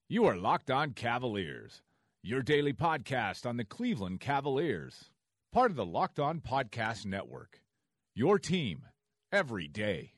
You are Locked On Cavaliers, your daily podcast on the Cleveland Cavaliers. Part of the Locked On Podcast Network, your team every day.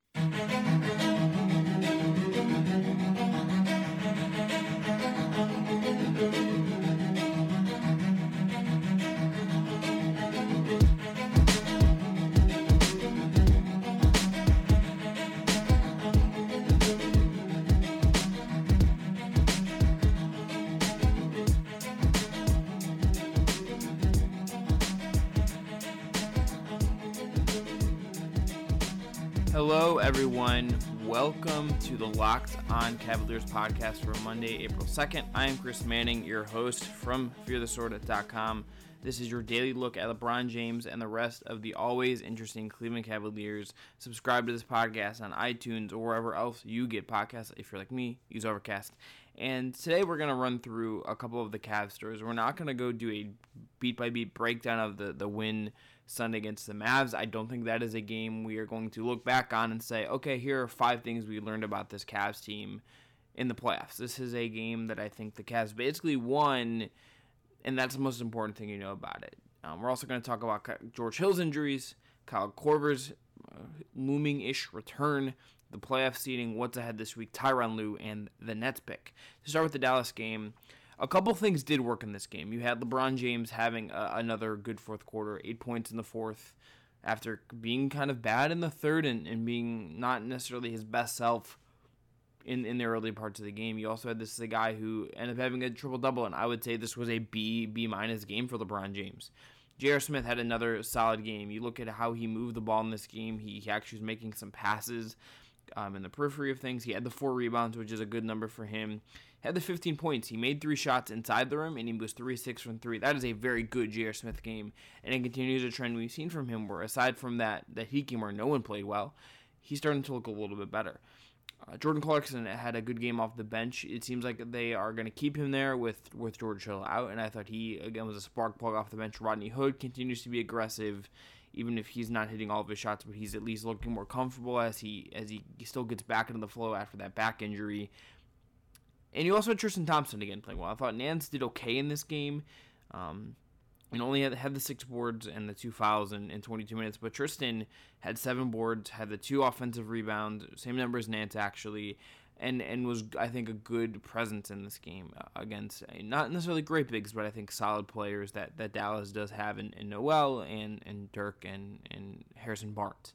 Hello, everyone. Welcome to the Locked On Cavaliers podcast for Monday, April 2nd. I am Chris Manning, your host from FearTheSword.com. This is your daily look at LeBron James and the rest of the always interesting Cleveland Cavaliers. Subscribe to this podcast on iTunes or wherever else you get podcasts. If you're like me, use Overcast. And today we're going to run through a couple of the Cavs stories. We're not going to go do a beat-by-beat breakdown of the win Sunday against the Mavs. I don't think that is a game we are going to look back on and say, okay, here are 5 things we learned about this Cavs team in the playoffs. This is a game that I think the Cavs basically won, and that's the most important thing you know about it. We're also going to talk about George Hill's injuries, Kyle Korver's looming-ish return, the playoff seeding, what's ahead this week, Tyronn Lue, and the Nets pick. To start with the Dallas game, a couple things did work in this game. You had LeBron James having another good fourth quarter, 8 points in the fourth, after being kind of bad in the third and being not necessarily his best self in the early parts of the game. You also had this the guy who ended up having a triple-double, and I would say this was a B-minus game for LeBron James. J.R. Smith had another solid game. You look at how he moved the ball in this game. He actually was making some passes in the periphery of things. He had the 4 rebounds, which is a good number for him. Had the 15 points. He made 3 shots inside the rim, and he was 3-6 from 3. That is a very good J.R. Smith game, and it continues a trend we've seen from him where aside from that Heat game where no one played well, he's starting to look a little bit better. Jordan Clarkson had a good game off the bench. It seems like they are going to keep him there with George Hill out, and I thought he, again, was a spark plug off the bench. Rodney Hood continues to be aggressive, even if he's not hitting all of his shots, but he's at least looking more comfortable as he still gets back into the flow after that back injury. And you also had Tristan Thompson again playing well. I thought Nance did okay in this game. And only had the 6 boards and the 2 fouls in 22 minutes, but Tristan had 7 boards, had the 2 offensive rebounds, same number as Nance actually, and was, I think, a good presence in this game against not necessarily great bigs, but I think solid players that Dallas does have in Noel and Dirk and Harrison Barnes.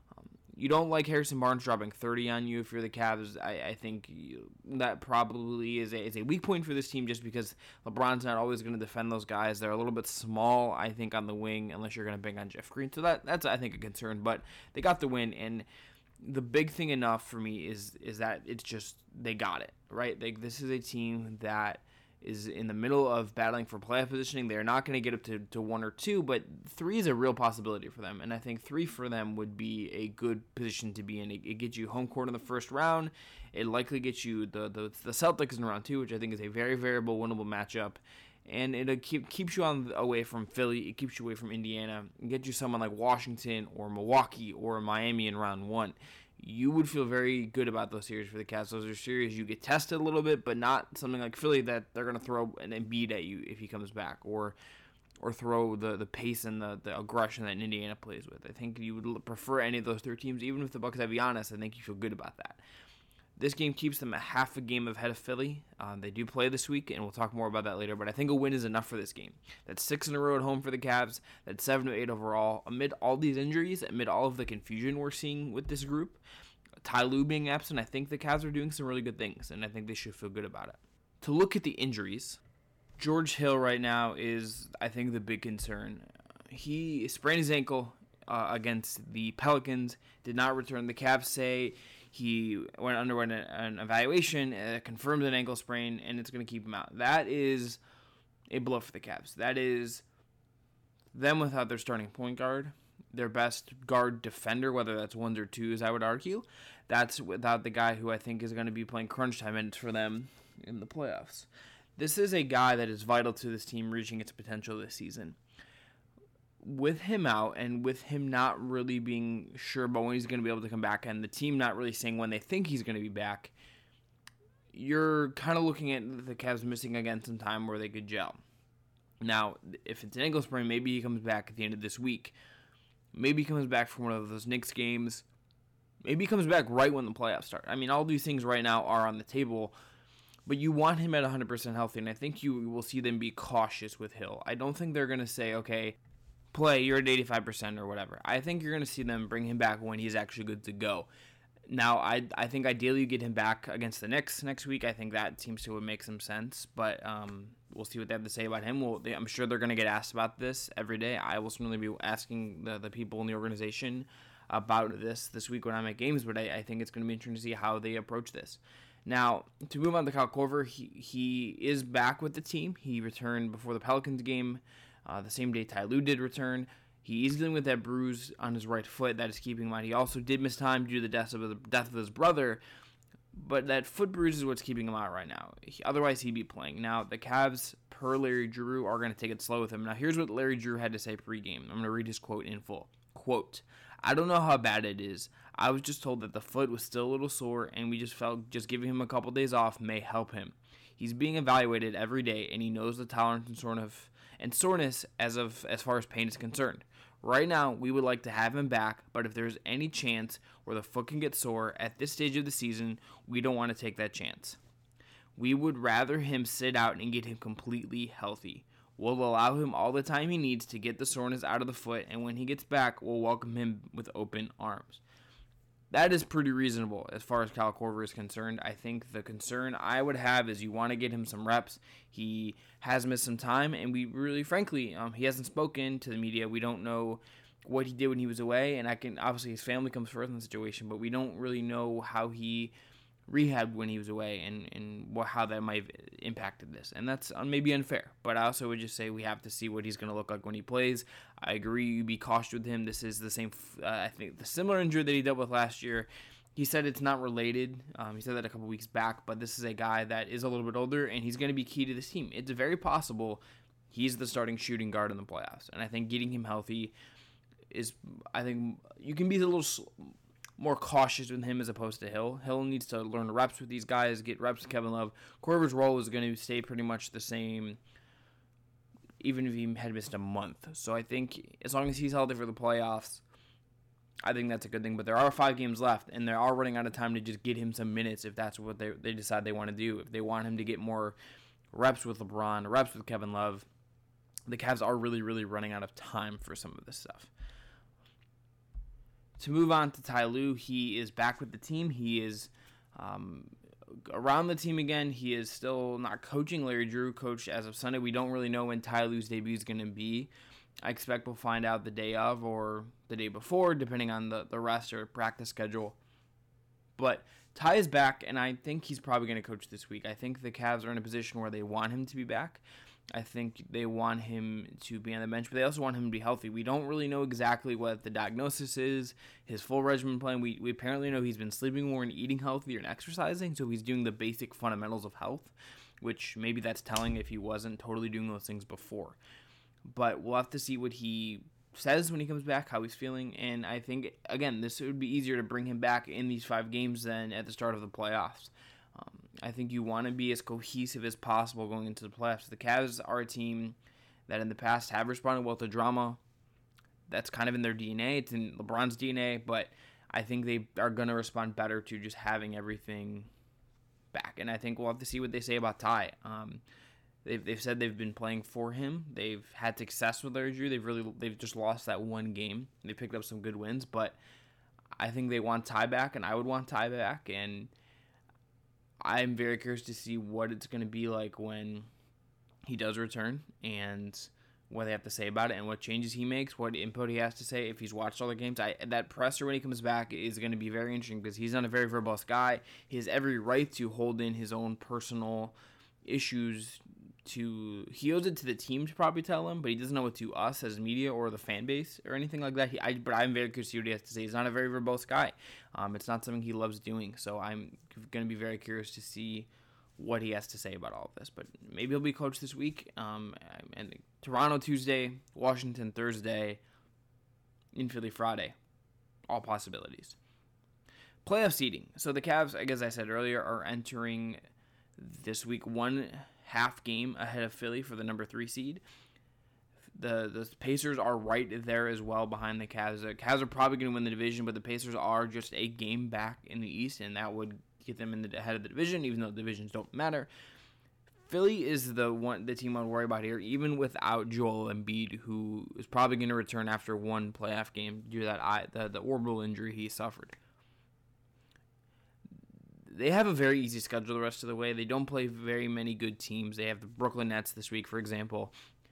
You don't like Harrison Barnes dropping 30 on you if you're the Cavs. I think that probably is a weak point for this team just because LeBron's not always going to defend those guys. They're a little bit small, I think, on the wing unless you're going to bang on Jeff Green. So that's I think, a concern. But they got the win, and the big thing enough for me is that it's just they got it, right? This is a team that is in the middle of battling for playoff positioning. They're not going to get up to 1 or 2, but 3 is a real possibility for them. And I think 3 for them would be a good position to be in. It gets you home court in the first round. It likely gets you the Celtics in round 2, which I think is a very variable, winnable matchup. And it keeps you away from Philly. It keeps you away from Indiana. It gets you someone like Washington or Milwaukee or Miami in round 1. You would feel very good about those series for the Cavs. Those are series you get tested a little bit, but not something like Philly that they're going to throw an Embiid at you if he comes back, or throw the pace and the aggression that Indiana plays with. I think you would prefer any of those 3 teams. Even if the Bucks have Giannis, I think you feel good about that. This game keeps them a half a game ahead of Philly. They do play this week, and we'll talk more about that later, but I think a win is enough for this game. That's 6 in a row at home for the Cavs. That's 7-8 overall. Amid all these injuries, amid all of the confusion we're seeing with this group, Ty Lue being absent, I think the Cavs are doing some really good things, and I think they should feel good about it. To look at the injuries, George Hill right now is, I think, the big concern. He sprained his ankle against the Pelicans, did not return. The Cavs say he underwent an evaluation, confirmed an ankle sprain, and it's going to keep him out. That is a blow for the Cavs. That is them without their starting point guard, their best guard defender, whether that's 1s or 2s, I would argue. That's without the guy who I think is going to be playing crunch time minutes for them in the playoffs. This is a guy that is vital to this team reaching its potential this season. With him out and with him not really being sure about when he's going to be able to come back and the team not really saying when they think he's going to be back, you're kind of looking at the Cavs missing again some time where they could gel. Now, if it's an ankle sprain, maybe he comes back at the end of this week. Maybe he comes back from one of those Knicks games. Maybe he comes back right when the playoffs start. I mean, all these things right now are on the table, but you want him at 100% healthy, and I think you will see them be cautious with Hill. I don't think they're going to say, okay, play, you're at 85% or whatever. I think you're going to see them bring him back when he's actually good to go. Now, I think ideally you get him back against the Knicks next week. I think that seems to make some sense, but we'll see what they have to say about him. I'm sure they're going to get asked about this every day. I will certainly be asking the people in the organization about this week when I'm at games, but I think it's going to be interesting to see how they approach this. Now, to move on to Kyle Korver, he is back with the team. He returned before the Pelicans game, the same day Ty Lue did return. He is dealing with that bruise on his right foot that is keeping him out. He also did miss time due to the death of his brother, but that foot bruise is what's keeping him out right now. Otherwise, he'd be playing. Now, the Cavs, per Larry Drew, are going to take it slow with him. Now, here's what Larry Drew had to say pregame. I'm going to read his quote in full. Quote, "I don't know how bad it is. I was just told that the foot was still a little sore, and we just felt just giving him a couple days off may help him. He's being evaluated every day, and he knows the tolerance and soreness as far as pain is concerned. Right now, we would like to have him back, but if there's any chance where the foot can get sore at this stage of the season, we don't want to take that chance. We would rather him sit out and get him completely healthy. We'll allow him all the time he needs to get the soreness out of the foot, and when he gets back, we'll welcome him with open arms." That is pretty reasonable as far as Kyle Korver is concerned. I think the concern I would have is you want to get him some reps. He has missed some time, and we really, frankly, he hasn't spoken to the media. We don't know what he did when he was away, and obviously his family comes first in the situation, but we don't really know how he rehabbed when he was away and how that might have impacted this. And that's maybe unfair, but I also would just say we have to see what he's going to look like when he plays. I agree, you be cautious with him. This is the same, I think, the similar injury that he dealt with last year. He said it's not related. He said that a couple weeks back, but this is a guy that is a little bit older, and he's going to be key to this team. It's very possible he's the starting shooting guard in the playoffs, and I think getting him healthy is, I think, you can be a little more cautious with him as opposed to Hill. Hill needs to learn reps with these guys, get reps with Kevin Love. Korver's role is going to stay pretty much the same, even if he had missed a month. So I think as long as he's healthy for the playoffs, I think that's a good thing. But there are 5 games left, and they are running out of time to just get him some minutes if that's what they decide they want to do. If they want him to get more reps with LeBron, reps with Kevin Love, the Cavs are really, really running out of time for some of this stuff. To move on to Ty Lue, he is back with the team. He is around the team again. He is still not coaching. Larry Drew coached as of Sunday. We don't really know when Ty Lue's debut is going to be. I expect we'll find out the day of or the day before, depending on the rest or practice schedule. But Ty is back, and I think he's probably going to coach this week. I think the Cavs are in a position where they want him to be back. I think they want him to be on the bench, but they also want him to be healthy. We don't really know exactly what the diagnosis is, his full regimen plan. We apparently know he's been sleeping more and eating healthier and exercising, so he's doing the basic fundamentals of health, which maybe that's telling if he wasn't totally doing those things before. But we'll have to see what he says when he comes back, how he's feeling, and I think, again, this would be easier to bring him back in these 5 games than at the start of the playoffs. I think you want to be as cohesive as possible going into the playoffs. The Cavs are a team that in the past have responded well to drama. That's kind of in their DNA. It's in LeBron's DNA, but I think they are going to respond better to just having everything back. And I think we'll have to see what they say about Ty. They've said they've been playing for him. They've had success with Larry Drew. They've just lost that one game. They picked up some good wins, but I think they want Ty back, and I would want Ty back, and I'm very curious to see what it's going to be like when he does return and what they have to say about it and what changes he makes, what input he has to say if he's watched all the games. That presser when he comes back is going to be very interesting because he's not a very verbose guy. He has every right to hold in his own personal issues. He owes it to the team to probably tell him, but he doesn't know it to us as media or the fan base or anything like that. But I'm very curious to see what he has to say. He's not a very verbose guy. It's not something he loves doing, so I'm going to be very curious to see what he has to say about all of this. But maybe he'll be coached this week. And Toronto Tuesday, Washington Thursday, in Philly Friday. All possibilities. Playoff seeding. So the Cavs, as I said earlier, are entering this week, 1.5 game ahead of Philly for the number 3 seed. The Pacers are right there as well behind the Cavs. The Cavs are probably going to win the division, but the Pacers are just a game back in the East, and that would get them in the head of the division, even though the divisions don't matter. Philly is the team I'd worry about here, even without Joel Embiid, who is probably going to return after one playoff game due to the orbital injury he suffered. They have a very easy schedule the rest of the way. They don't play very many good teams. They have the Brooklyn Nets this week, for example.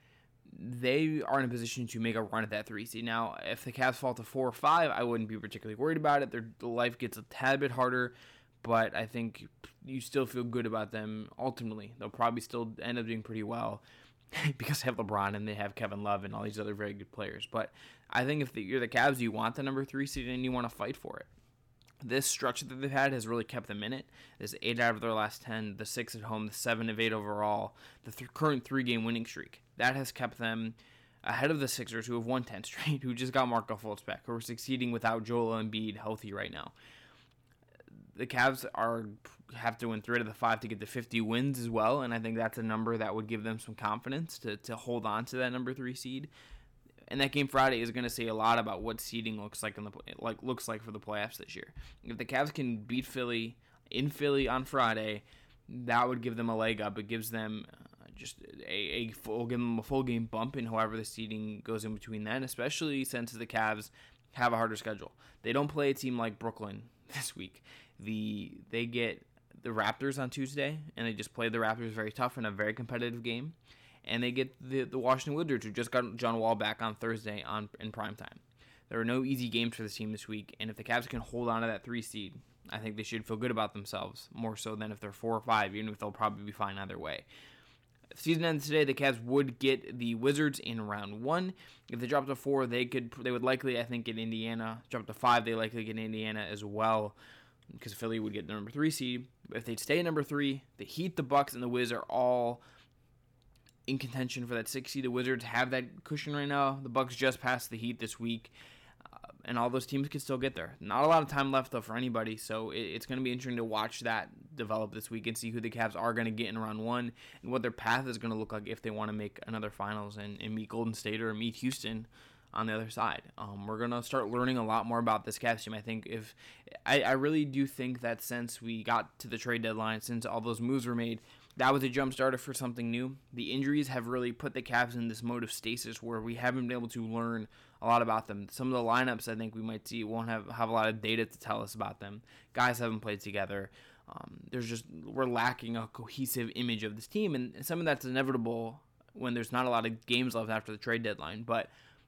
They are in a position to make a run at that 3 seed. Now, if the Cavs fall to 4 or 5, I wouldn't be particularly worried about it. Their life gets a tad bit harder, but I think you still feel good about them ultimately. They'll probably still end up doing pretty well because they have LeBron and they have Kevin Love and all these other very good players. But I think if you're the Cavs, you want the number 3 seed and you want to fight for it. This stretch that they've had has really kept them in it. There's 8 out of their last 10, the 6 at home, the 7 of 8 overall, the current 3-game winning streak. That has kept them ahead of the Sixers, who have won 10 straight, who just got Marco Fultz back, who are succeeding without Joel Embiid healthy right now. The Cavs have to win 3 out of the 5 to get to 50 wins as well, and I think that's a number that would give them some confidence to hold on to that number 3 seed. And that game Friday is going to say a lot about what seeding looks like looks like for the playoffs this year. If the Cavs can beat Philly in Philly on Friday, that would give them a leg up. It gives them give them a full game bump in however the seeding goes in between then, especially since the Cavs have a harder schedule. They don't play a team like Brooklyn this week. They get the Raptors on Tuesday, and they just play the Raptors very tough in a very competitive game. And they get the Washington Wizards, who just got John Wall back on Thursday in primetime. There are no easy games for this team this week, and if the Cavs can hold on to that 3 seed, I think they should feel good about themselves, more so than if they're 4 or 5, even if they'll probably be fine either way. If the season ends today, the Cavs would get the Wizards in round 1. If they drop to 4, they would likely, I think, get Indiana. Drop to 5, they likely get Indiana as well, because Philly would get the number 3 seed. But if they stay at number 3, the Heat, the Bucks, and the Wiz are all in contention for that 6 seed. The Wizards have that cushion right now. The Bucks just passed the Heat this week, and all those teams can still get there. Not a lot of time left, though, for anybody, so it's going to be interesting to watch that develop this week and see who the Cavs are going to get in round 1 and what their path is going to look like if they want to make another finals and meet Golden State or meet Houston on the other side. We're going to start learning a lot more about this Cavs team. I think I really do think that since we got to the trade deadline, since all those moves were made, that was a jump starter for something new. The injuries have really put the Cavs in this mode of stasis where we haven't been able to learn a lot about them. Some of the lineups I think we might see won't have a lot of data to tell us about them. Guys haven't played together. We're lacking a cohesive image of this team, and some of that's inevitable when there's not a lot of games left after the trade deadline. But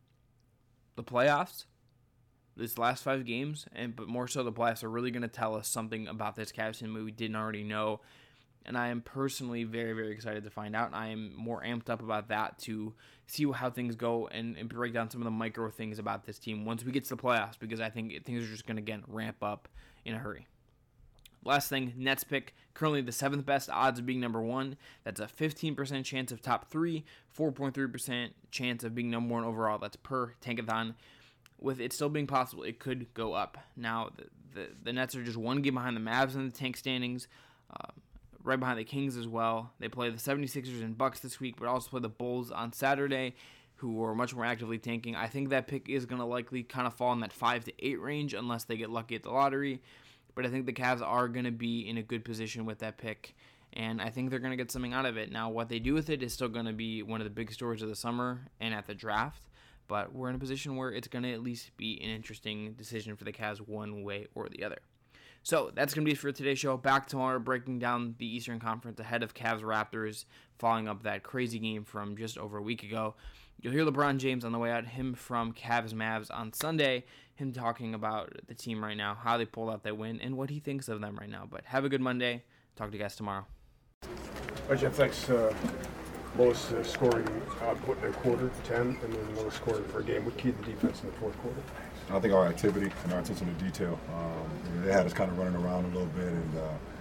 the playoffs, this last 5 games, but more so the playoffs, are really going to tell us something about this Cavs team we didn't already know. And I am personally very, very excited to find out. I am more amped up about that to see how things go and break down some of the micro things about this team once we get to the playoffs, because I think things are just going to, again, ramp up in a hurry. Last thing, Nets pick, currently the 7th best odds of being number 1. That's a 15% chance of top 3, 4.3% chance of being number 1 overall. That's per Tankathon. With it still being possible, it could go up. Now, the Nets are just 1 game behind the Mavs in the tank standings, right behind the Kings as well. They play the 76ers and Bucks this week, but also play the Bulls on Saturday, who are much more actively tanking. I think that pick is going to likely kind of fall in that 5 to 8 range unless they get lucky at the lottery. But I think the Cavs are going to be in a good position with that pick, and I think they're going to get something out of it. Now, what they do with it is still going to be one of the big stories of the summer and at the draft, but we're in a position where it's going to at least be an interesting decision for the Cavs one way or the other. So that's going to be it for today's show. Back tomorrow breaking down the Eastern Conference ahead of Cavs-Raptors, following up that crazy game from just over a week ago. You'll hear LeBron James on the way out, him from Cavs-Mavs on Sunday, him talking about the team right now, how they pulled out that win, and what he thinks of them right now. But have a good Monday. Talk to you guys tomorrow. All right, Jeff, thanks. Lowest scoring output in a quarter, 10, and then lowest scoring for a game. What keyed the defense in the fourth quarter? I think our activity and our attention to detail. They had us kind of running around a little bit, and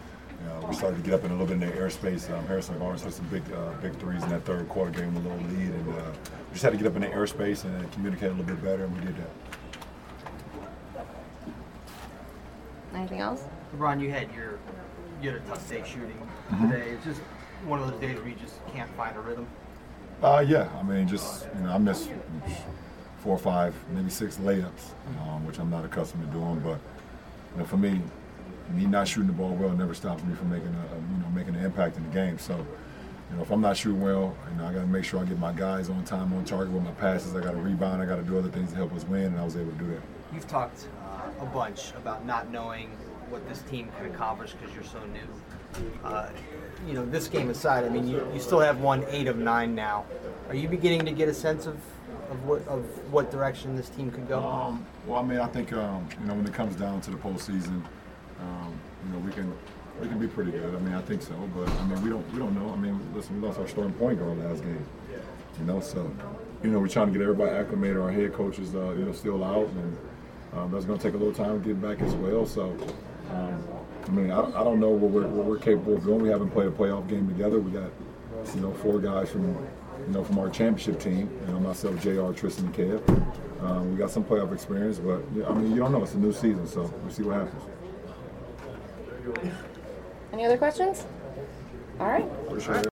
we started to get up in a little bit in their airspace. Harrison Barnes had some big threes in that third quarter, gave him a little lead, and we just had to get up in the airspace and communicate a little bit better, and we did that. Anything else? LeBron, you had your you had a tough day shooting today. It's just one of those days where you just can't find a rhythm. Yeah, I mean, just, I missed 4 or 5, maybe 6 layups, which I'm not accustomed to doing. But for me not shooting the ball well never stops me from making making an impact in the game. So, if I'm not shooting well, I got to make sure I get my guys on time, on target with my passes. I got to rebound. I got to do other things to help us win, and I was able to do that. You've talked a bunch about not knowing what this team can accomplish because you're so new. This game aside, I mean, you still have won 8 of 9 now. Are you beginning to get a sense of what direction this team could go? Well, I mean, I think when it comes down to the postseason, we can be pretty good. I mean, I think so, but I mean, we don't know. I mean, listen, we lost our starting point guard last game. So we're trying to get everybody acclimated. Our head coach is still out, and that's going to take a little time to get back as well. So, I mean, I don't know what we're capable of doing. We haven't played a playoff game together. We got 4 guys from our championship team. Myself, JR, Tristan, and Kev. We got some playoff experience, but I mean, you don't know. It's a new season, so we'll see what happens. Any other questions? All right. For sure.